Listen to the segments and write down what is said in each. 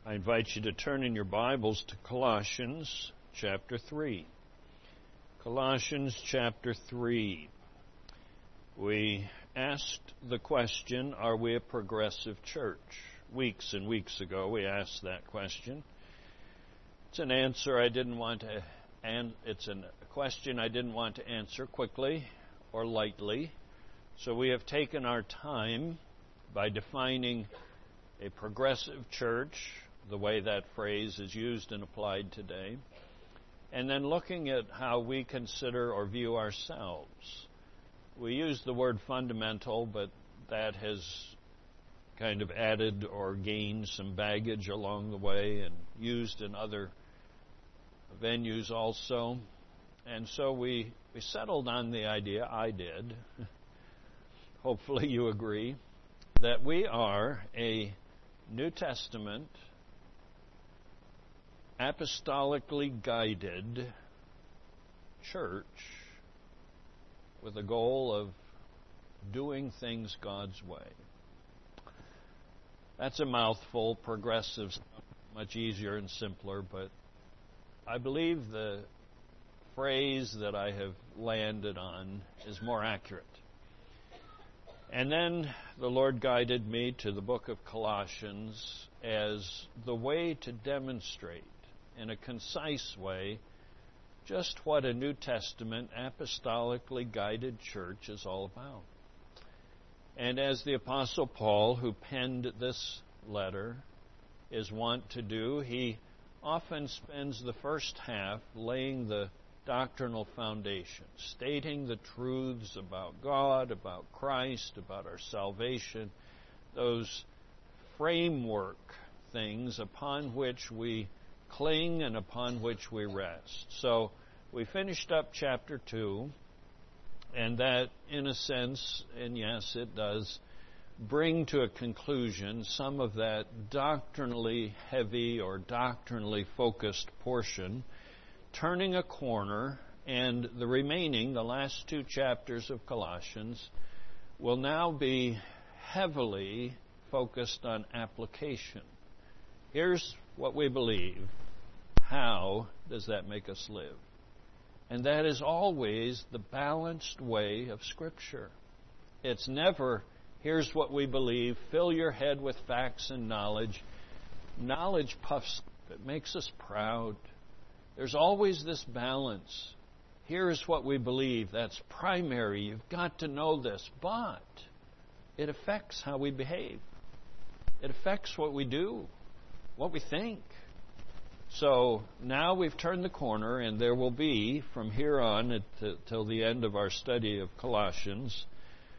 I invite you to turn in your Bibles to Colossians chapter 3. Colossians chapter 3. We asked the question, are we a progressive church? Weeks and weeks ago we asked that question. It's an answer I didn't want to, and it's a question I didn't want to answer quickly or lightly. So we have taken our time by defining a progressive church, the way that phrase is used and applied today, and then looking at how we consider or view ourselves. We use the word fundamental, but that has kind of added or gained some baggage along the way and used in other venues also. And so we settled on the idea, I did, hopefully you agree, that we are a New Testament, apostolically guided church with a goal of doing things God's way. That's a mouthful. Progressive, much easier and simpler, but I believe the phrase that I have landed on is more accurate. And then the Lord guided me to the book of Colossians as the way to demonstrate in a concise way just what a New Testament apostolically guided church is all about. And as the Apostle Paul, who penned this letter, is wont to do, he often spends the first half laying the doctrinal foundation, stating the truths about God, about Christ, about our salvation, those framework things upon which we cling and upon which we rest. So we finished up chapter 2, and that, in a sense, and yes, it does, bring to a conclusion some of that doctrinally heavy or doctrinally focused portion, turning a corner, and the remaining, the last 2 chapters of Colossians, will now be heavily focused on application. Here's what we believe. How does that make us live? And that is always the balanced way of Scripture. It's never, here's what we believe, fill your head with facts and knowledge. Knowledge puffs up. It makes us proud. There's always this balance. Here's what we believe. That's primary. You've got to know this. But it affects how we behave. It affects what we do, what we think. So now we've turned the corner, and there will be, from here on till the end of our study of Colossians,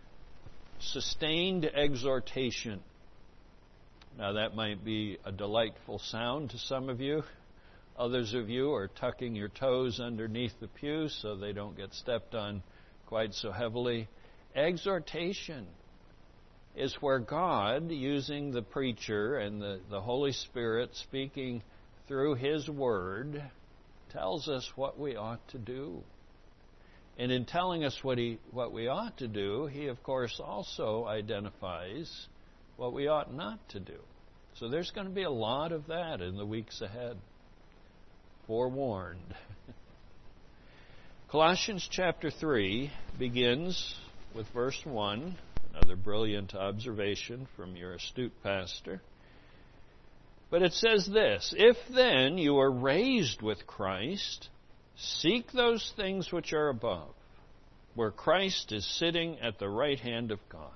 sustained exhortation. Now that might be a delightful sound to some of you. Others of you are tucking your toes underneath the pew so they don't get stepped on quite so heavily. Exhortation is where God, using the preacher and the Holy Spirit speaking through His Word, tells us what we ought to do. And in telling us what we ought to do, He, of course, also identifies what we ought not to do. So there's going to be a lot of that in the weeks ahead. Forewarned. Colossians chapter 3 begins with verse 1, another brilliant observation from your astute pastor. But it says this, if then you are raised with Christ, seek those things which are above, where Christ is sitting at the right hand of God.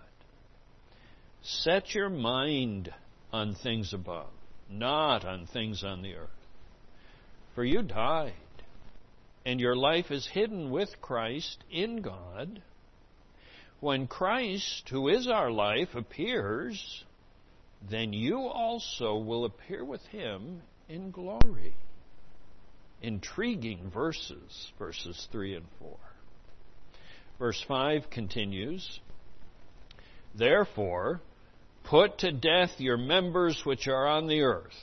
Set your mind on things above, not on things on the earth. For you died, and your life is hidden with Christ in God. When Christ, who is our life, appears, then you also will appear with Him in glory. Intriguing verses 3 and 4. Verse 5 continues, therefore, put to death your members which are on the earth.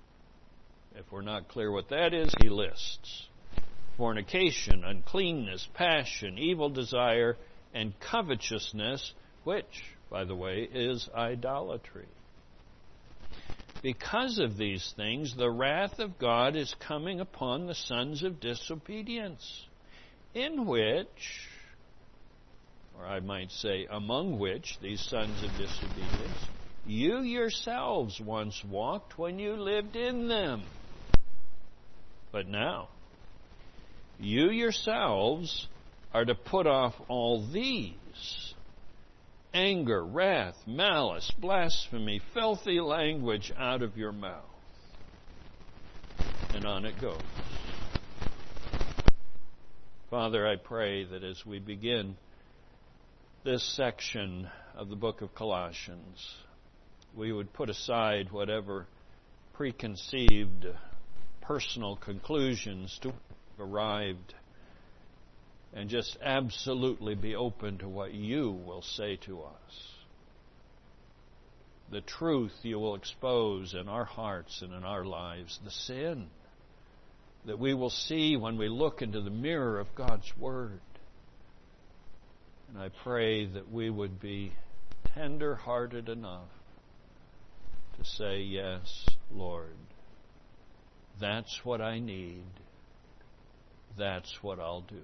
If we're not clear what that is, he lists fornication, uncleanness, passion, evil desire, and covetousness, which, by the way, is idolatry. Because of these things, the wrath of God is coming upon the sons of disobedience, in which, or I might say, among which, these sons of disobedience, you yourselves once walked when you lived in them. But now, you yourselves are to put off all these: anger, wrath, malice, blasphemy, filthy language out of your mouth. And on it goes. Father, I pray that as we begin this section of the book of Colossians, we would put aside whatever preconceived personal conclusions to have arrived and just absolutely be open to what you will say to us. The truth you will expose in our hearts and in our lives, the sin that we will see when we look into the mirror of God's Word. And I pray that we would be tender-hearted enough to say, yes, Lord, that's what I need. That's what I'll do.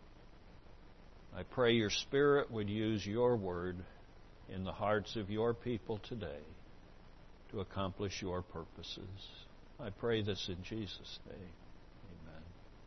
I pray your Spirit would use your word in the hearts of your people today to accomplish your purposes. I pray this in Jesus' name. Amen.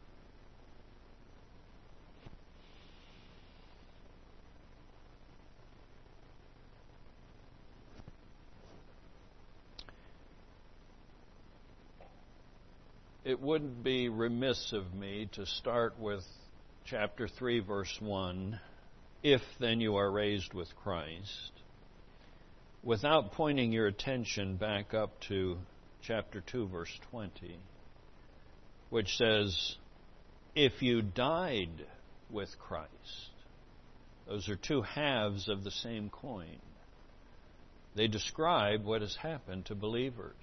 It wouldn't be remiss of me to start with chapter 3, verse 1, if then you are raised with Christ, without pointing your attention back up to chapter 2, verse 20, which says, if you died with Christ. Those are two halves of the same coin. They describe what has happened to believers.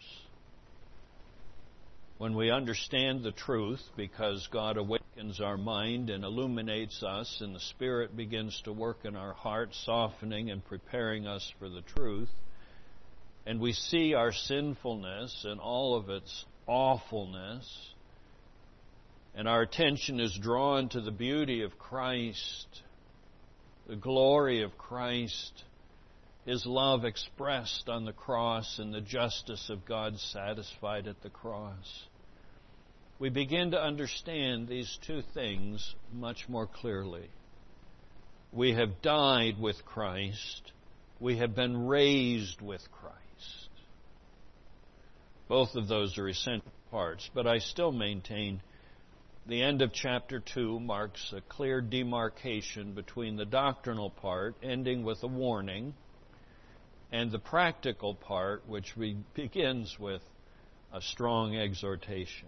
When we understand the truth, because God awakens our mind and illuminates us, and the Spirit begins to work in our hearts, softening and preparing us for the truth, and we see our sinfulness and all of its awfulness, and our attention is drawn to the beauty of Christ, the glory of Christ, His love expressed on the cross, and the justice of God satisfied at the cross, we begin to understand these two things much more clearly. We have died with Christ. We have been raised with Christ. Both of those are essential parts, but I still maintain the end of chapter 2 marks a clear demarcation between the doctrinal part, ending with a warning, and the practical part, which begins with a strong exhortation.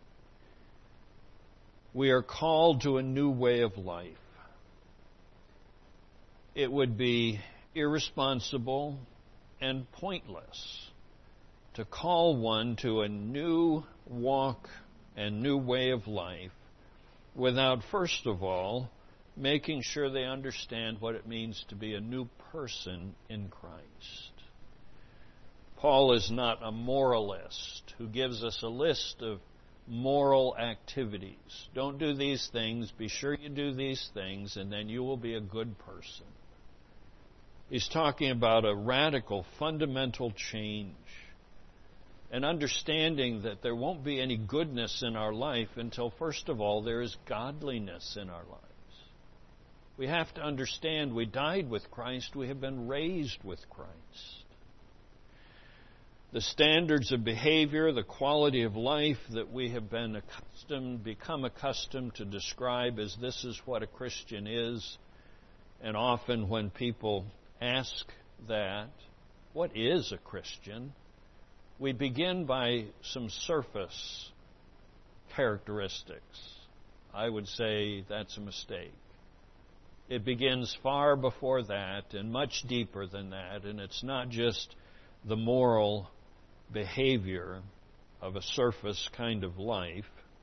We are called to a new way of life. It would be irresponsible and pointless to call one to a new walk and new way of life without, first of all, making sure they understand what it means to be a new person in Christ. Paul is not a moralist who gives us a list of moral activities. Don't do these things, be sure you do these things, and then you will be a good person. He's talking about a radical, fundamental change, an understanding that there won't be any goodness in our life until, first of all, there is godliness in our lives. We have to understand we died with Christ, we have been raised with Christ. The standards of behavior, the quality of life that we have become accustomed to describe as this is what a Christian is. And often when people ask that, what is a Christian? We begin by some surface characteristics. I would say that's a mistake. It begins far before that and much deeper than that, and it's not just the moral behavior of a surface kind of life.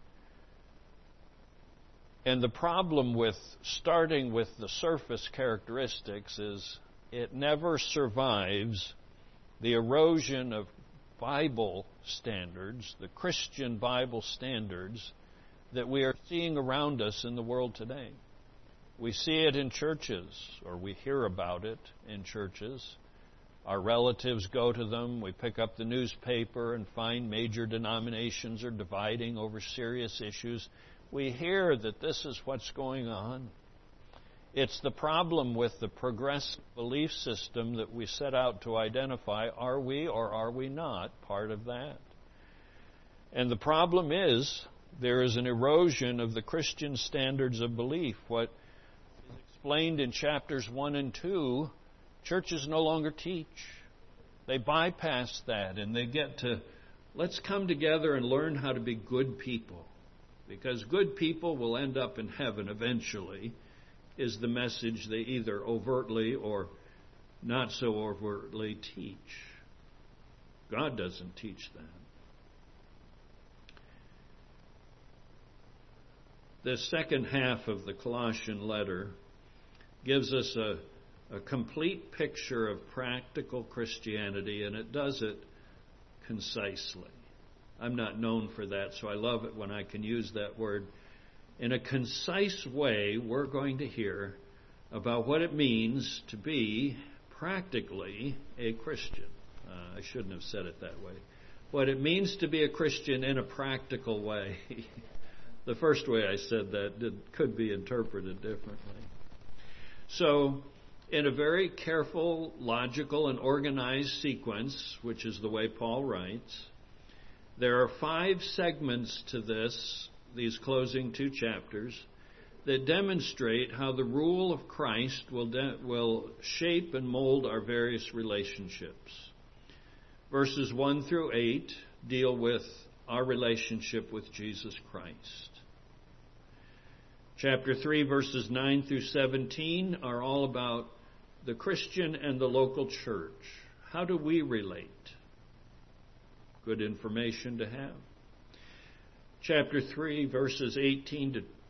And the problem with starting with the surface characteristics is it never survives the erosion of Bible standards, the Christian Bible standards that we are seeing around us in the world today. We see it in churches, or we hear about it in churches. Our relatives go to them. We pick up the newspaper and find major denominations are dividing over serious issues. We hear that this is what's going on. It's the problem with the progressive belief system that we set out to identify. Are we or are we not part of that? And the problem is there is an erosion of the Christian standards of belief. What is explained in chapters 1 and 2, churches no longer teach. They bypass that and they get to, let's come together and learn how to be good people. Because good people will end up in heaven eventually, is the message they either overtly or not so overtly teach. God doesn't teach that. The second half of the Colossian letter gives us a complete picture of practical Christianity, and it does it concisely. I'm not known for that, so I love it when I can use that word. In a concise way, we're going to hear about what it means to be practically a Christian. I shouldn't have said it that way. What it means to be a Christian in a practical way. The first way I said that could be interpreted differently. So, in a very careful, logical, and organized sequence, which is the way Paul writes, there are 5 segments to these closing 2 chapters, that demonstrate how the rule of Christ will shape and mold our various relationships. Verses 1 through 8 deal with our relationship with Jesus Christ. Chapter 3, verses 9 through 17 are all about the Christian and the local church. How do we relate? Good information to have. Chapter 3, verses 18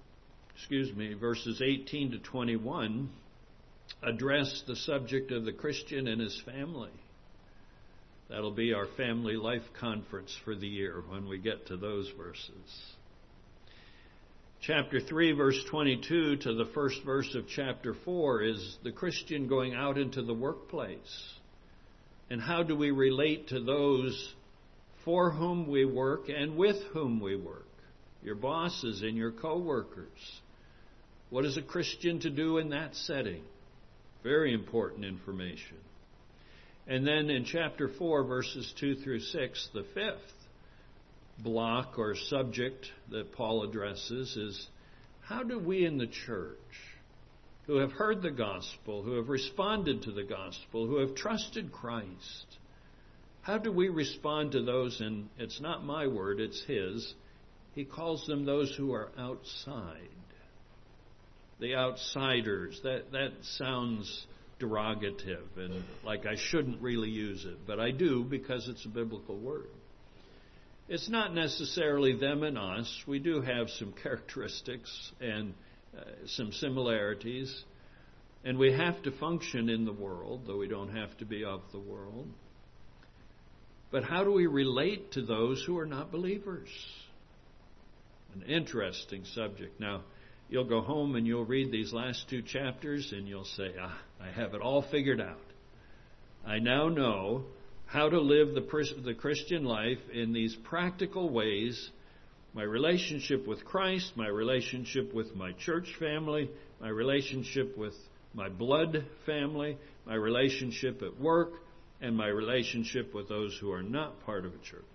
to 21 address the subject of the Christian and his family. That'll be our family life conference for the year when we get to those verses. Chapter 3, verse 22 to the first verse of chapter 4 is the Christian going out into the workplace. And how do we relate to those for whom we work and with whom we work? Your bosses and your co-workers. What is a Christian to do in that setting? Very important information. And then in chapter 4, verses 2 through 6, the 5th block or subject that Paul addresses is how do we in the church who have heard the gospel, who have responded to the gospel, who have trusted Christ, how do we respond to those? And it's not my word, it's his. He calls them those who are outside. The outsiders. That sounds derogative and like I shouldn't really use it, but I do because it's a biblical word. It's not necessarily them and us. We do have some characteristics and some similarities, and we have to function in the world, though we don't have to be of the world. But how do we relate to those who are not believers? An interesting subject. Now, you'll go home and you'll read these last 2 chapters and you'll say, I have it all figured out. I now know how to live the Christian life in these practical ways. My relationship with Christ, my relationship with my church family, my relationship with my blood family, my relationship at work, and my relationship with those who are not part of a church.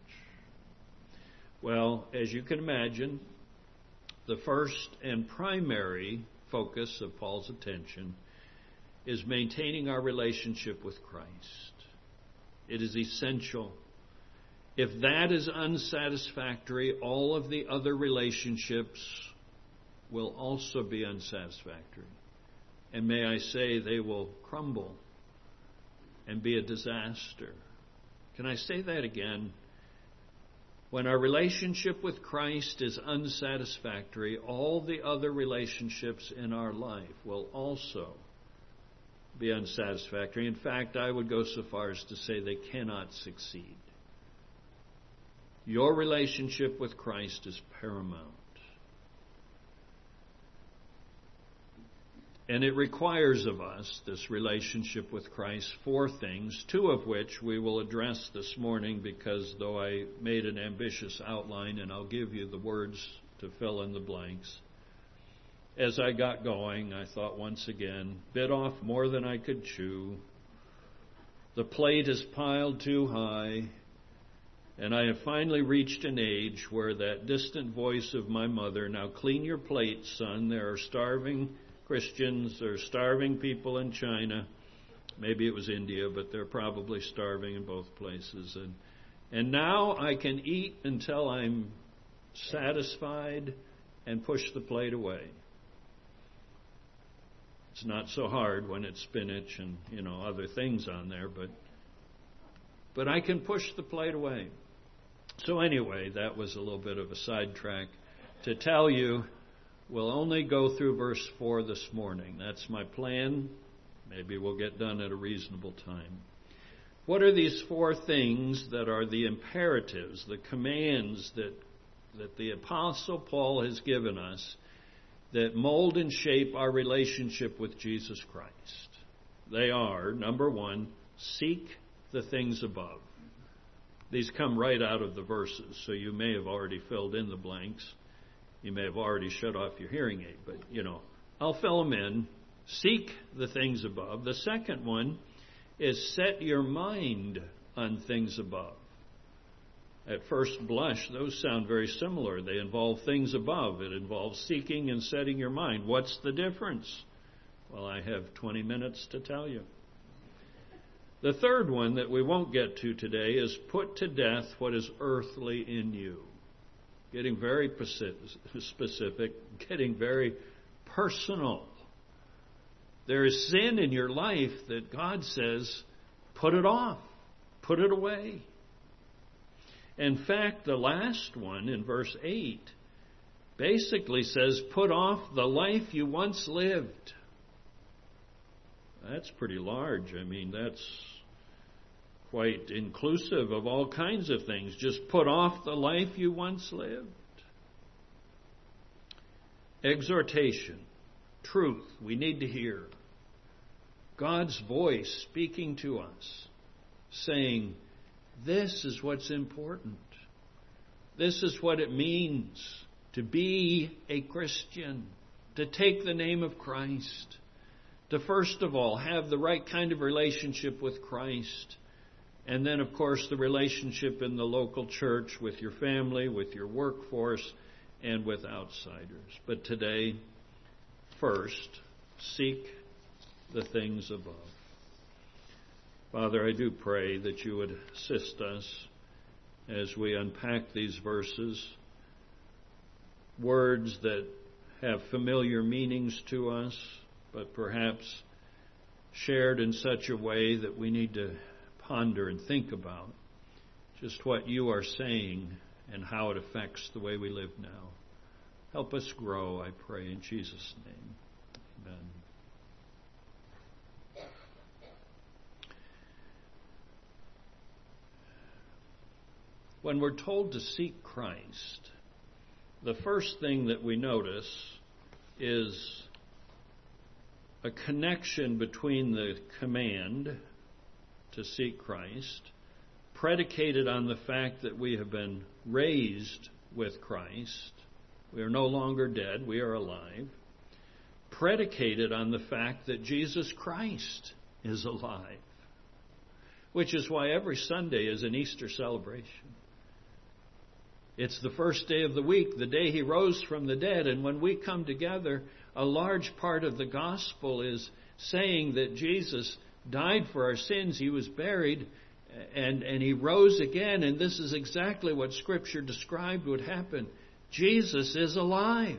Well, as you can imagine, the first and primary focus of Paul's attention is maintaining our relationship with Christ. It is essential. If that is unsatisfactory, all of the other relationships will also be unsatisfactory. And may I say, they will crumble and be a disaster. Can I say that again? When our relationship with Christ is unsatisfactory, all the other relationships in our life will also be unsatisfactory. In fact, I would go so far as to say they cannot succeed. Your relationship with Christ is paramount. And it requires of us, this relationship with Christ, 4 things, 2 of which we will address this morning, because though I made an ambitious outline, and I'll give you the words to fill in the blanks, as I got going, I thought once again, bit off more than I could chew. The plate is piled too high, and I have finally reached an age where that distant voice of my mother, "Now clean your plate, son, there are starving Christians, there are starving people in China." Maybe it was India, but they're probably starving in both places. And now I can eat until I'm satisfied and push the plate away. It's not so hard when it's spinach and, other things on there, but I can push the plate away. So anyway, that was a little bit of a sidetrack to tell you we'll only go through verse 4 this morning. That's my plan. Maybe we'll get done at a reasonable time. What are these 4 things that are the imperatives, the commands that the Apostle Paul has given us that mold and shape our relationship with Jesus Christ? They are, number 1, seek the things above. These come right out of the verses, so you may have already filled in the blanks. You may have already shut off your hearing aid, but, I'll fill them in. Seek the things above. The second one is set your mind on things above. At first blush, those sound very similar. They involve things above. It involves seeking and setting your mind. What's the difference? Well, I have 20 minutes to tell you. The third one that we won't get to today is put to death what is earthly in you. Getting very specific, getting very personal. There is sin in your life that God says, put it off, put it away. In fact, the last one in verse 8 basically says, put off the life you once lived. That's pretty large. That's quite inclusive of all kinds of things. Just put off the life you once lived. Exhortation, truth, we need to hear. God's voice speaking to us, saying, this is what's important. This is what it means to be a Christian, to take the name of Christ, to first of all have the right kind of relationship with Christ. And then, of course, the relationship in the local church with your family, with your workforce, and with outsiders. But today, first, seek the things above. Father, I do pray that you would assist us as we unpack these verses, words that have familiar meanings to us, but perhaps shared in such a way that we need to ponder and think about just what you are saying and how it affects the way we live now. Help us grow, I pray, in Jesus' name. Amen. When we're told to seek Christ, the first thing that we notice is a connection between the command to seek Christ, predicated on the fact that we have been raised with Christ. We are no longer dead, we are alive. Predicated on the fact that Jesus Christ is alive, which is why every Sunday is an Easter celebration. It's the first day of the week, the day he rose from the dead, and when we come together, a large part of the gospel is saying that Jesus died for our sins, he was buried, and he rose again, and this is exactly what Scripture described would happen. Jesus is alive.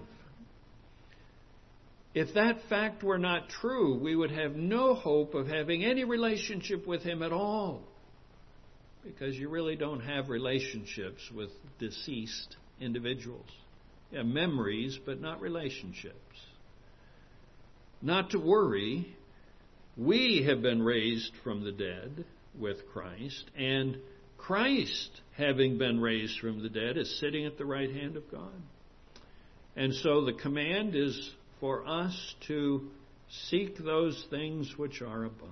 If that fact were not true, we would have no hope of having any relationship with him at all, because you really don't have relationships with deceased individuals. You have memories, but not relationships. Not to worry, we have been raised from the dead with Christ, and Christ, having been raised from the dead, is sitting at the right hand of God. And so the command is for us to seek those things which are above.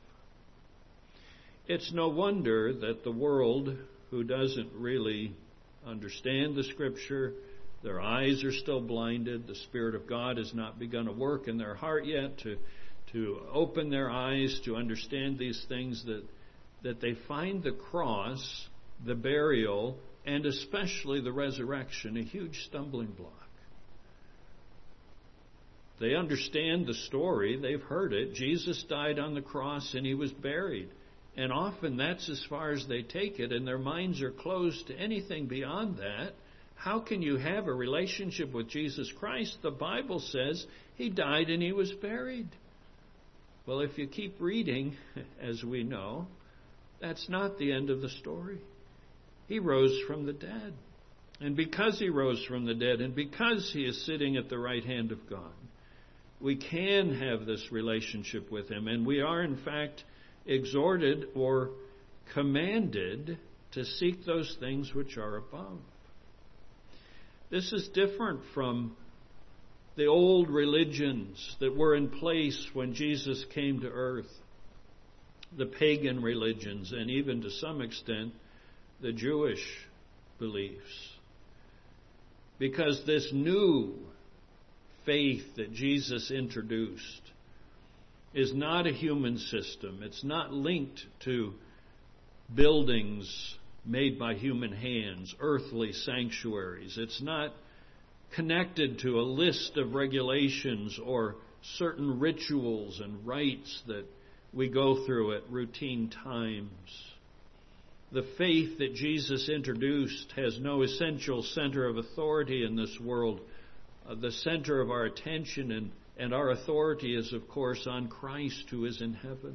It's no wonder that the world, who doesn't really understand the Scripture, their eyes are still blinded, the Spirit of God has not begun to work in their heart yet to open their eyes to understand these things, that they find the cross, the burial, and especially the resurrection a huge stumbling block. They understand the story, they've heard it. Jesus died on the cross and he was buried. And often that's as far as they take it, and their minds are closed to anything beyond that. How can you have a relationship with Jesus Christ? The Bible says he died and he was buried. Well, if you keep reading, as we know, that's not the end of the story. He rose from the dead. And because he rose from the dead, and because he is sitting at the right hand of God, we can have this relationship with him. And we are, in fact, exhorted or commanded to seek those things which are above. This is different from the old religions that were in place when Jesus came to earth, the pagan religions, and even to some extent the Jewish beliefs. Because this new faith that Jesus introduced is not a human system. It's not linked to buildings made by human hands, earthly sanctuaries. It's not connected to a list of regulations or certain rituals and rites that we go through at routine times. The faith that Jesus introduced has no essential center of authority in this world. The center of our attention and our authority is, of course, on Christ who is in heaven.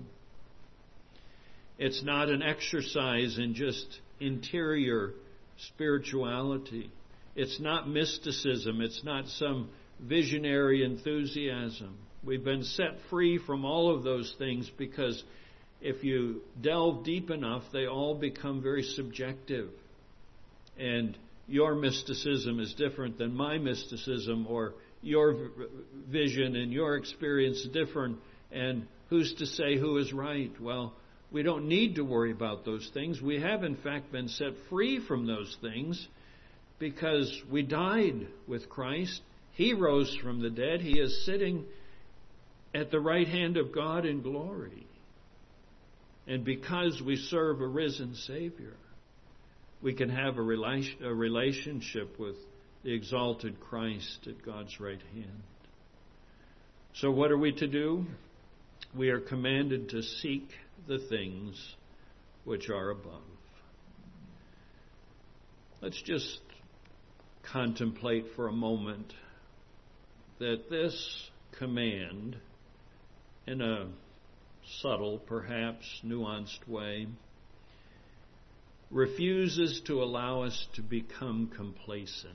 It's not an exercise in just interior spirituality. It's not mysticism. It's not some visionary enthusiasm. We've been set free from all of those things because if you delve deep enough, they all become very subjective. And your mysticism is different than my mysticism, or your vision and your experience is different, and who's to say who is right? Well, we don't need to worry about those things. We have, in fact, been set free from those things because we died with Christ. He rose from the dead. He is sitting at the right hand of God in glory. And because we serve a risen Savior, we can have a relationship with the exalted Christ at God's right hand. So what are we to do? We are commanded to seek the things which are above. Let's just contemplate for a moment that this command, in a subtle, perhaps nuanced way, refuses to allow us to become complacent.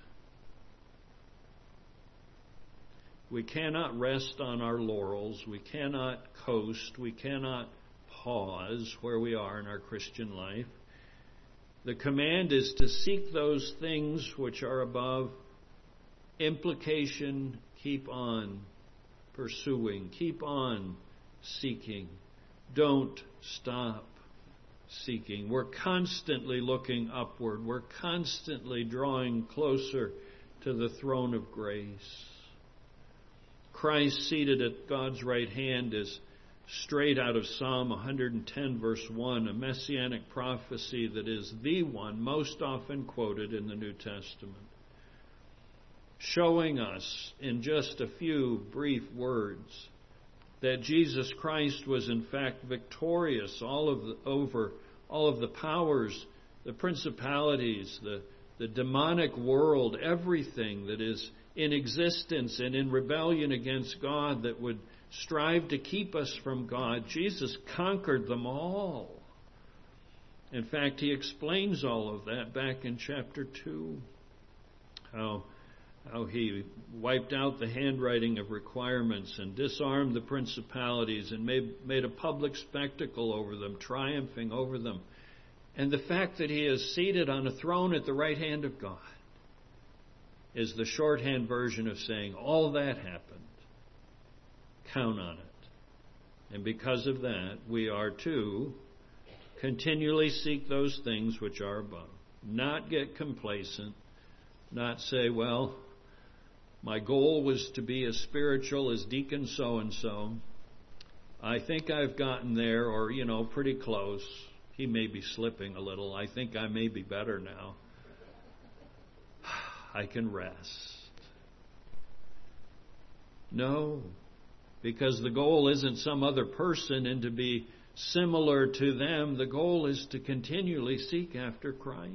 We cannot rest on our laurels. We cannot coast. We cannot pause where we are in our Christian life. The command is to seek those things which are above. Implication, keep on pursuing. Keep on seeking. Don't stop seeking. We're constantly looking upward. We're constantly drawing closer to the throne of grace. Christ seated at God's right hand is straight out of Psalm 110 verse 1, a messianic prophecy that is the one most often quoted in the New Testament, showing us in just a few brief words that Jesus Christ was in fact victorious over all of the powers, the principalities, the demonic world, everything that is in existence and in rebellion against God that would strive to keep us from God. Jesus conquered them all. In fact, he explains all of that back in chapter 2. How he wiped out the handwriting of requirements and disarmed the principalities and made a public spectacle over them, triumphing over them. And the fact that he is seated on a throne at the right hand of God is the shorthand version of saying all that happened. Count on it. And because of that, we are to continually seek those things which are above. Not get complacent. Not say, well, my goal was to be as spiritual as Deacon so-and-so. I think I've gotten there, or, pretty close. He may be slipping a little. I think I may be better now. I can rest. No, because the goal isn't some other person and to be similar to them. The goal is to continually seek after Christ.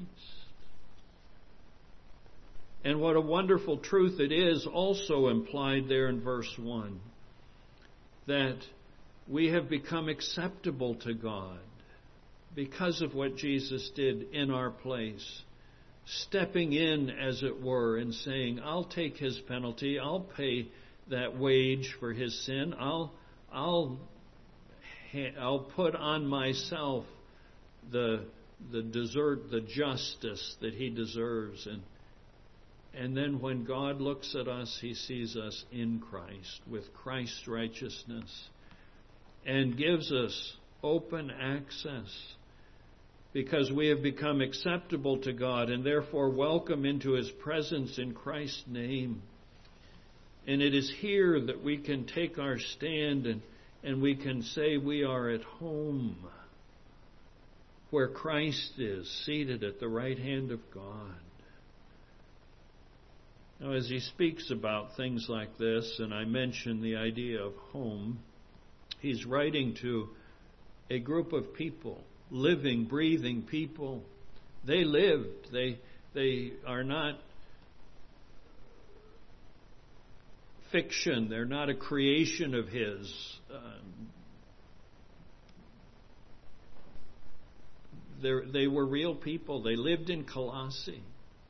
And what a wonderful truth it is also implied there in verse 1, that we have become acceptable to God because of what Jesus did in our place. Stepping in, as it were, and saying, I'll take his penalty, I'll pay that wage for his sin, I'll put on myself the justice that he deserves. And then when God looks at us, he sees us in Christ, with Christ's righteousness, and gives us open access, because we have become acceptable to God and therefore welcome into his presence in Christ's name. And it is here that we can take our stand and we can say we are at home, where Christ is seated at the right hand of God. Now, as he speaks about things like this, and I mention the idea of home, he's writing to a group of people, living, breathing people. They lived. They are not fiction. They're not a creation of his. They were real people. They lived in Colossae.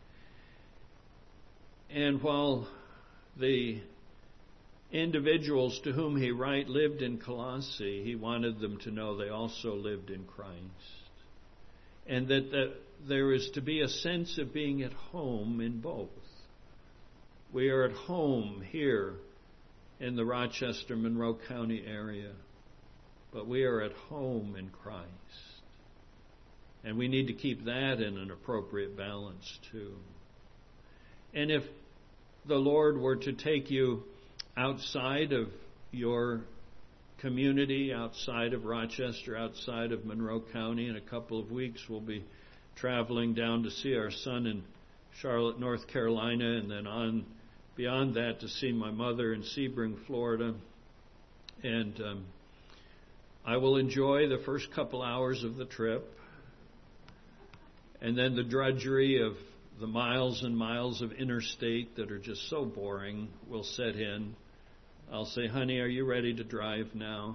And while the individuals to whom he wrote lived in Colossae, he wanted them to know they also lived in Christ. And that there is to be a sense of being at home in both. We are at home here in the Rochester, Monroe County area, but we are at home in Christ. And we need to keep that in an appropriate balance too. And if the Lord were to take you outside of your community, outside of Rochester, outside of Monroe County, in a couple of weeks we'll be traveling down to see our son in Charlotte, North Carolina, and then on beyond that to see my mother in Sebring, Florida. And I will enjoy the first couple hours of the trip, and then the drudgery of the miles and miles of interstate that are just so boring will set in. I'll say, honey, are you ready to drive now?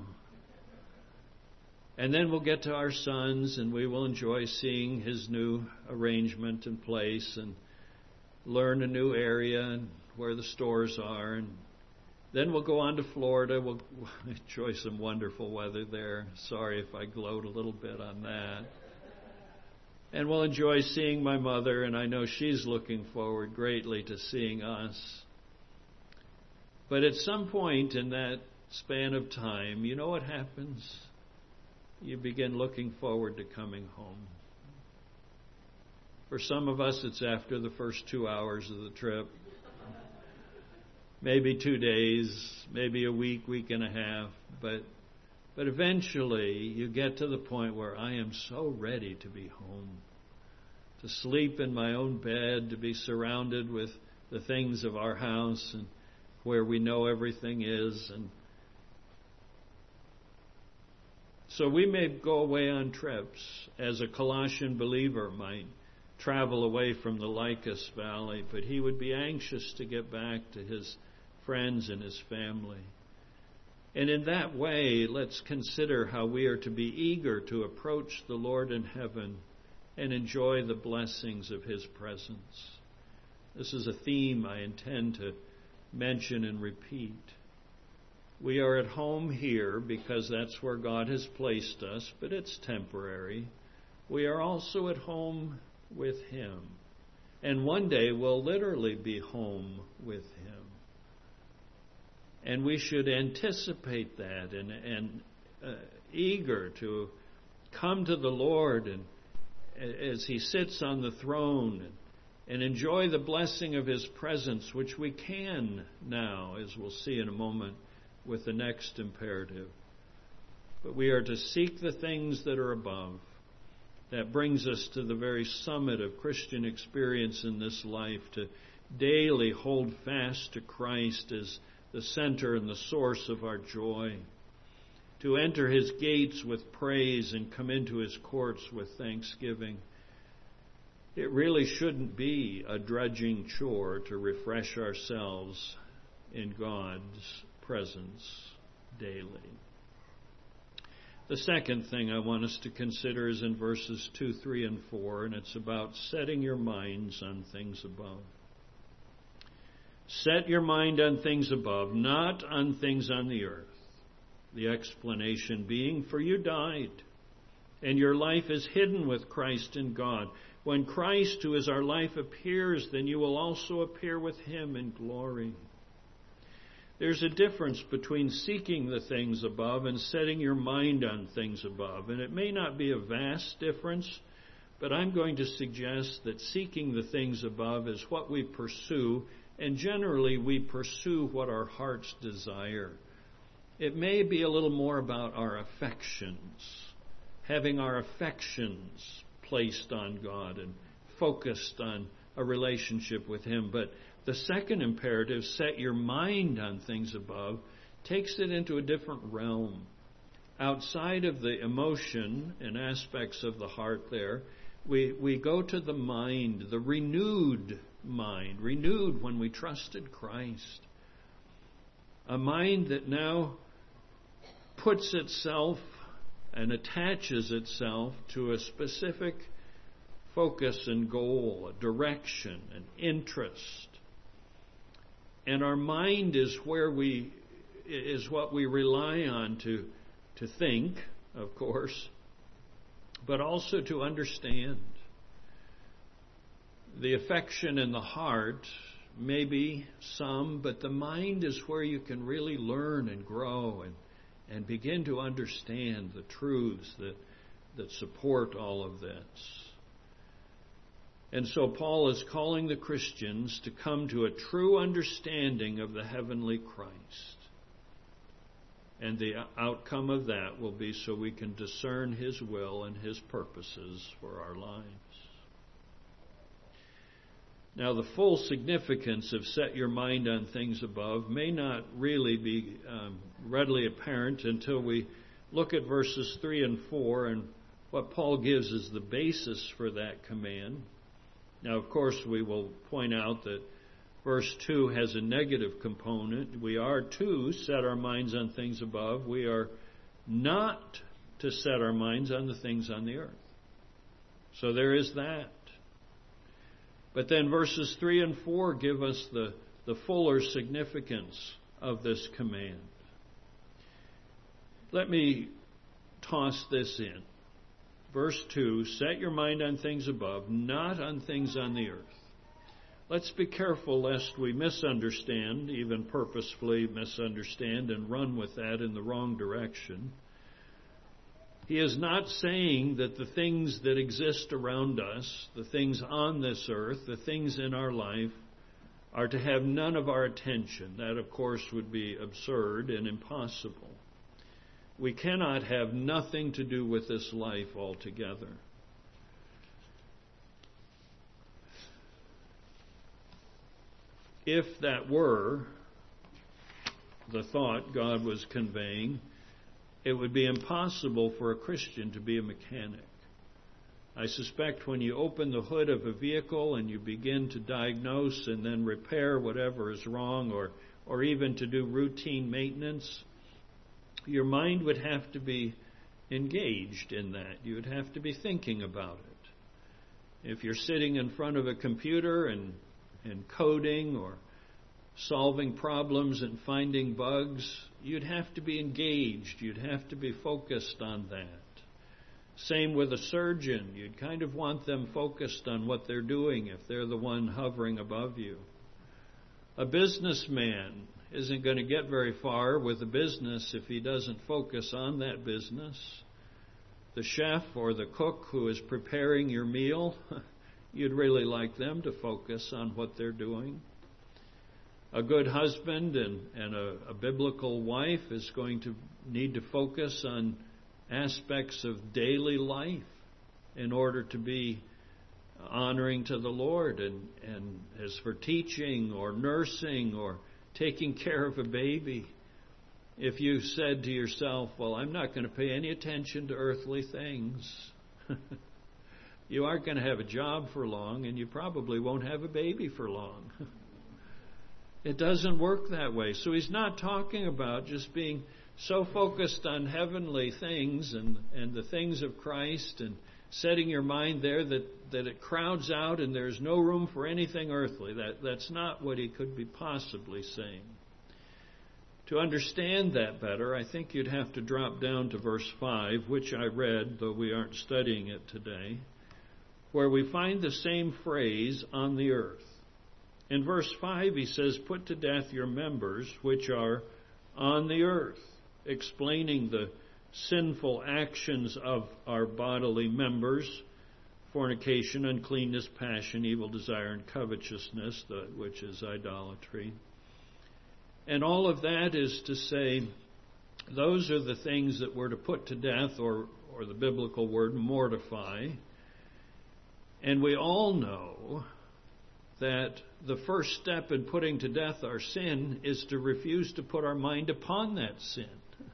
And then we'll get to our sons, and we will enjoy seeing his new arrangement and place, and learn a new area and where the stores are. And then we'll go on to Florida. We'll enjoy some wonderful weather there. Sorry if I gloat a little bit on that. And we'll enjoy seeing my mother, and I know she's looking forward greatly to seeing us. But at some point in that span of time, you know what happens? You begin looking forward to coming home. For some of us, it's after the first 2 hours of the trip. Maybe 2 days, maybe a week, week and a half. But eventually, you get to the point where I am so ready to be home, to sleep in my own bed, to be surrounded with the things of our house and where we know everything is. And so we may go away on trips, as a Colossian believer might travel away from the Lycus Valley, but he would be anxious to get back to his friends and his family. And in that way, let's consider how we are to be eager to approach the Lord in heaven and enjoy the blessings of his presence. This is a theme I intend to mention and repeat. We are at home here because that's where God has placed us, but it's temporary. we are also at home with Him. And one day we'll literally be home with Him. And we should anticipate that and eager to come to the Lord and as He sits on the throne and enjoy the blessing of His presence, which we can now, as we'll see in a moment, with the next imperative. But we are to seek the things that are above. That brings us to the very summit of Christian experience in this life, to daily hold fast to Christ as the center and the source of our joy, to enter His gates with praise and come into His courts with thanksgiving. It really shouldn't be a drudging chore to refresh ourselves in God's presence daily. The second thing I want us to consider is in verses 2, 3, and 4, and it's about setting your minds on things above. Set your mind on things above, not on things on the earth. The explanation being, for you died, and your life is hidden with Christ in God. When Christ, who is our life, appears, then you will also appear with Him in glory. There's a difference between seeking the things above and setting your mind on things above. And it may not be a vast difference, but I'm going to suggest that seeking the things above is what we pursue, and generally we pursue what our hearts desire. It may be a little more about our affections, having our affections placed on God and focused on a relationship with Him. But the second imperative, set your mind on things above, takes it into a different realm. Outside of the emotion and aspects of the heart there, we go to the mind, the renewed mind, renewed when we trusted Christ. A mind that now puts itself and attaches itself to a specific focus and goal, a direction, an interest. And our mind is what we rely on to think, of course, but also to understand. The affection in the heart, maybe some, but the mind is where you can really learn and grow and begin to understand the truths that support all of this. And so Paul is calling the Christians to come to a true understanding of the heavenly Christ. And the outcome of that will be so we can discern His will and His purposes for our lives. Now, the full significance of set your mind on things above may not really be readily apparent until we look at verses 3 and 4 and what Paul gives as the basis for that command. Now, of course, we will point out that verse 2 has a negative component. We are to set our minds on things above. We are not to set our minds on the things on the earth. So there is that. But then verses 3 and 4 give us the fuller significance of this command. Let me toss this in. Verse 2, set your mind on things above, not on things on the earth. Let's be careful lest we misunderstand, even purposefully misunderstand, and run with that in the wrong direction. He is not saying that the things that exist around us, the things on this earth, the things in our life, are to have none of our attention. That, of course, would be absurd and impossible. We cannot have nothing to do with this life altogether. If that were the thought God was conveying, it would be impossible for a Christian to be a mechanic. I suspect when you open the hood of a vehicle and you begin to diagnose and then repair whatever is wrong, or even to do routine maintenance, your mind would have to be engaged in that. You would have to be thinking about it. If you're sitting in front of a computer and coding or solving problems and finding bugs, you'd have to be engaged. You'd have to be focused on that. Same with a surgeon. You'd kind of want them focused on what they're doing if they're the one hovering above you. A businessman isn't going to get very far with a business if he doesn't focus on that business. The chef or the cook who is preparing your meal, you'd really like them to focus on what they're doing. A good husband and a biblical wife is going to need to focus on aspects of daily life in order to be honoring to the Lord. And as for teaching or nursing or taking care of a baby, if you said to yourself, well, I'm not going to pay any attention to earthly things, you aren't going to have a job for long, and you probably won't have a baby for long. It doesn't work that way. So he's not talking about just being so focused on heavenly things and the things of Christ and setting your mind there that it crowds out and there's no room for anything earthly. That's not what he could be possibly saying. To understand that better, I think you'd have to drop down to verse 5, which I read, though we aren't studying it today, where we find the same phrase, on the earth. In verse 5, he says, put to death your members which are on the earth, explaining the sinful actions of our bodily members, fornication, uncleanness, passion, evil desire, and covetousness, which is idolatry. And all of that is to say, those are the things that we're to put to death, or the biblical word, mortify. And we all know that the first step in putting to death our sin is to refuse to put our mind upon that sin.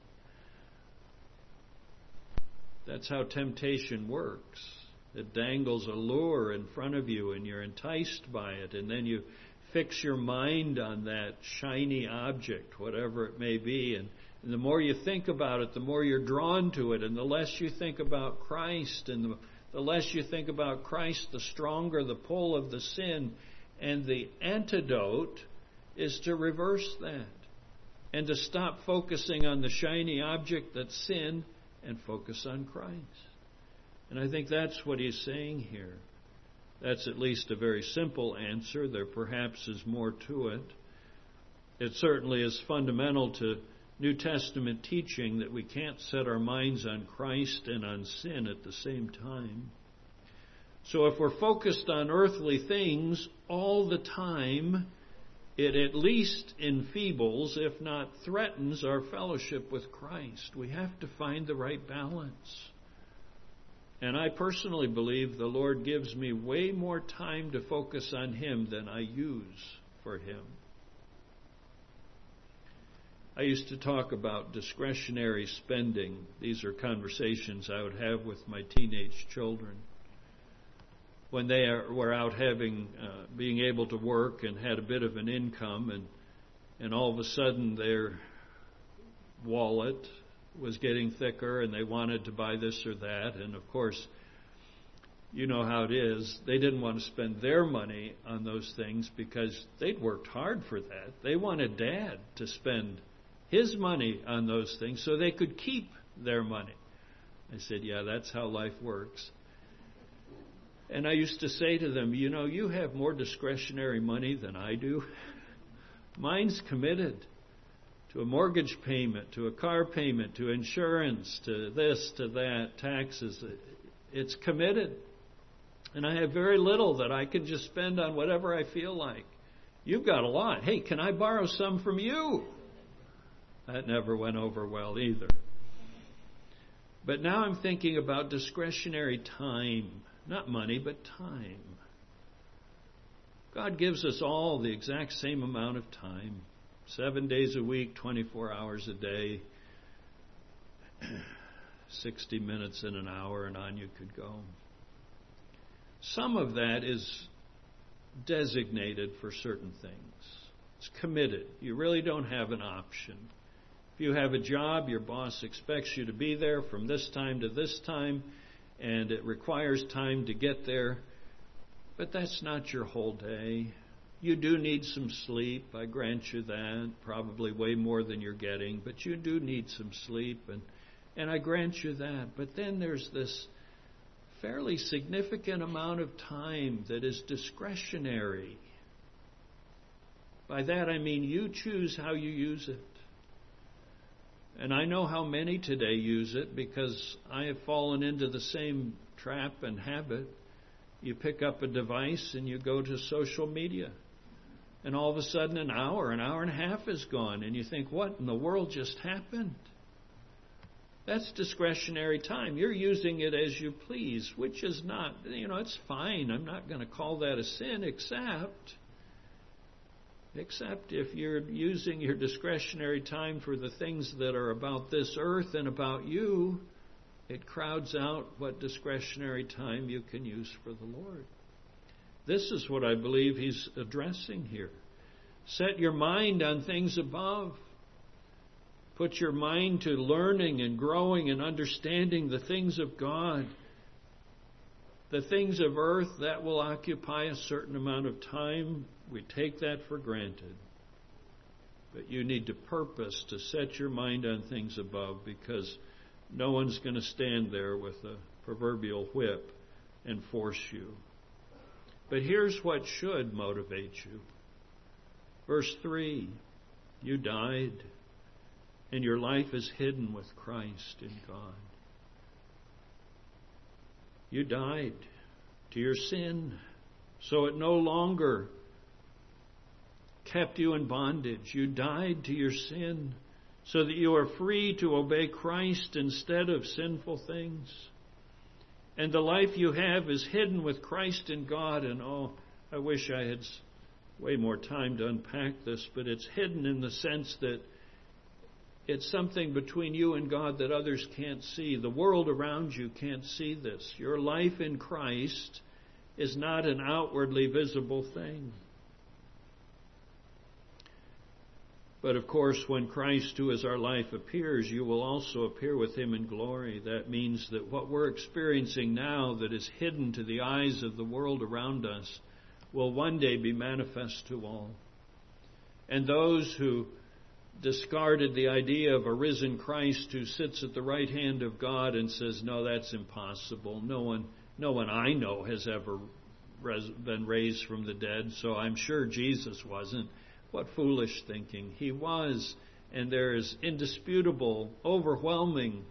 That's how temptation works. It dangles a lure in front of you and you're enticed by it, and then you fix your mind on that shiny object, whatever it may be, and the more you think about it, the more you're drawn to it, and the less you think about Christ, and the less you think about Christ, the stronger the pull of the sin. And the antidote is to reverse that and to stop focusing on the shiny object that's sin and focus on Christ. And I think that's what he's saying here. That's at least a very simple answer. There perhaps is more to it. It certainly is fundamental to New Testament teaching that we can't set our minds on Christ and on sin at the same time. So if we're focused on earthly things all the time, it at least enfeebles, if not threatens, our fellowship with Christ. We have to find the right balance. And I personally believe the Lord gives me way more time to focus on Him than I use for Him. I used to talk about discretionary spending. These are conversations I would have with my teenage children. When they were out being able to work and had a bit of an income, and all of a sudden their wallet was getting thicker and they wanted to buy this or that. And of course, you know how it is. They didn't want to spend their money on those things because they'd worked hard for that. They wanted Dad to spend his money on those things so they could keep their money. I said, yeah, that's how life works. And I used to say to them, you know, you have more discretionary money than I do. Mine's committed to a mortgage payment, to a car payment, to insurance, to this, to that, taxes. It's committed. And I have very little that I can just spend on whatever I feel like. You've got a lot. Hey, can I borrow some from you? That never went over well either. But now I'm thinking about discretionary time. Not money, but time. God gives us all the exact same amount of time. 7 days a week, 24 hours a day, 60 minutes in an hour, and on you could go. Some of that is designated for certain things. It's committed. You really don't have an option. If you have a job, your boss expects you to be there from this time to this time, and it requires time to get there. But that's not your whole day. You do need some sleep. I grant you that. Probably way more than you're getting. But you do need some sleep. And I grant you that. But then there's this fairly significant amount of time that is discretionary. By that I mean you choose how you use it. And I know how many today use it because I have fallen into the same trap and habit. You pick up a device and you go to social media. And all of a sudden an hour and a half is gone. And you think, what in the world just happened? That's discretionary time. You're using it as you please, which is not, it's fine. I'm not going to call that a sin, except if you're using your discretionary time for the things that are about this earth and about you, it crowds out what discretionary time you can use for the Lord. This is what I believe he's addressing here. Set your mind on things above. Put your mind to learning and growing and understanding the things of God. The things of earth, that will occupy a certain amount of time. We take that for granted. But you need to purpose to set your mind on things above, because no one's going to stand there with a proverbial whip and force you. But here's what should motivate you. Verse 3, you died, and your life is hidden with Christ in God. You died to your sin, so it no longer kept you in bondage. You died to your sin so that you are free to obey Christ instead of sinful things. And the life you have is hidden with Christ in God. And I wish I had way more time to unpack this, but it's hidden in the sense that it's something between you and God that others can't see. The world around you can't see this. Your life in Christ is not an outwardly visible thing. But of course, when Christ, who is our life, appears, you will also appear with him in glory. That means that what we're experiencing now that is hidden to the eyes of the world around us will one day be manifest to all. And those who discarded the idea of a risen Christ who sits at the right hand of God and says, no, that's impossible. No one I know has ever been raised from the dead, so I'm sure Jesus wasn't. What foolish thinking. He was, and there is indisputable, overwhelming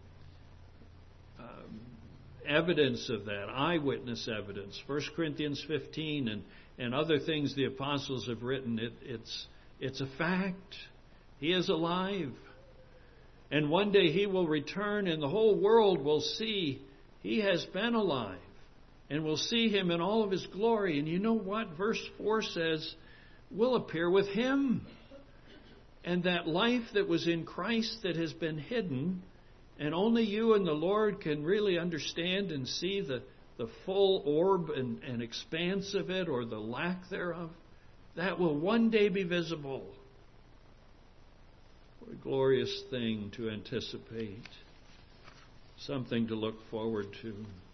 evidence of that, eyewitness evidence. 1 Corinthians 15 and other things the apostles have written, it's a fact. He is alive. And one day he will return and the whole world will see he has been alive. And will see him in all of his glory. And you know what? Verse 4 says, we'll appear with him. And that life that was in Christ that has been hidden, and only you and the Lord can really understand and see the full orb and expanse of it, or the lack thereof, that will one day be visible. What a glorious thing to anticipate. Something to look forward to.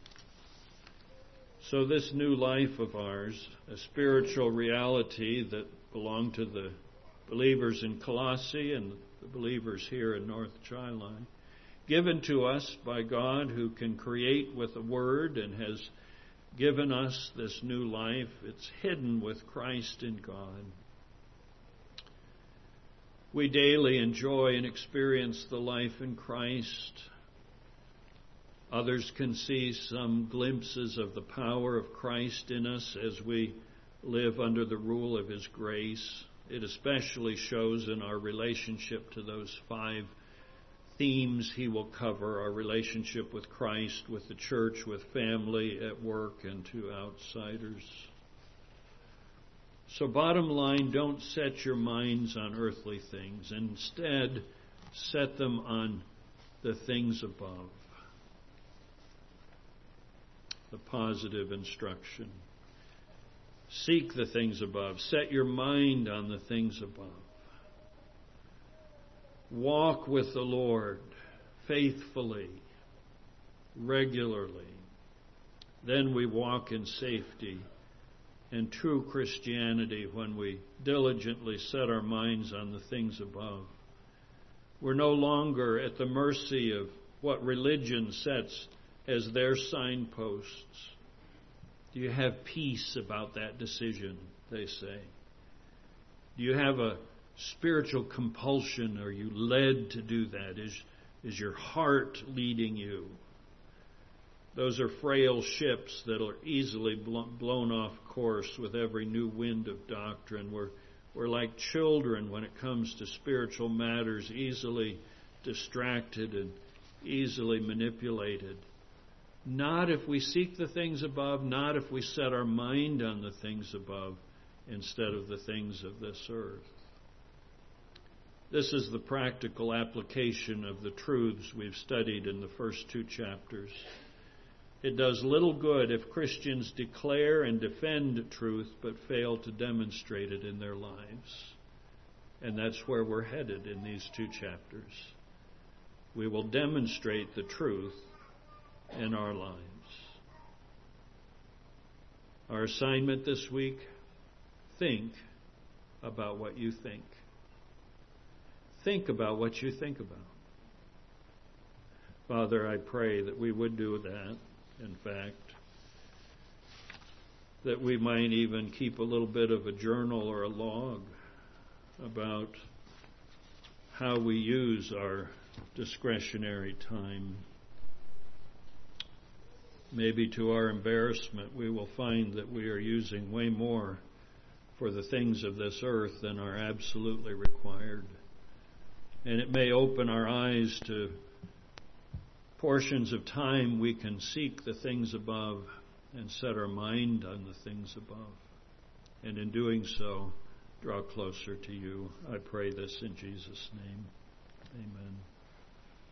So this new life of ours, a spiritual reality that belonged to the believers in Colossae and the believers here in North Chili, given to us by God, who can create with a word and has given us this new life. It's hidden with Christ in God. We daily enjoy and experience the life in Christ. Others can see some glimpses of the power of Christ in us as we live under the rule of His grace. It especially shows in our relationship to those 5 themes He will cover: our relationship with Christ, with the church, with family, at work, and to outsiders. So bottom line, don't set your minds on earthly things. Instead, set them on the things above. The positive instruction. Seek the things above. Set your mind on the things above. Walk with the Lord faithfully, regularly. Then we walk in safety and true Christianity when we diligently set our minds on the things above. We're no longer at the mercy of what religion sets as their signposts? Do you have peace about that decision, they say? Do you have a spiritual compulsion? Are you led to do that? Is your heart leading you? Those are frail ships that are easily blown off course with every new wind of doctrine. We're like children when it comes to spiritual matters, easily distracted and easily manipulated. Not if we seek the things above, not if we set our mind on the things above instead of the things of this earth. This is the practical application of the truths we've studied in the first 2 chapters. It does little good if Christians declare and defend truth but fail to demonstrate it in their lives. And that's where we're headed in these 2 chapters. We will demonstrate the truth in our lives. Our assignment this week, think about what you think. Think about what you think about. Father, I pray that we would do that, in fact, that we might even keep a little bit of a journal or a log about how we use our discretionary time. Maybe to our embarrassment, we will find that we are using way more for the things of this earth than are absolutely required. And it may open our eyes to portions of time we can seek the things above and set our mind on the things above. And in doing so, draw closer to you. I pray this in Jesus' name. Amen.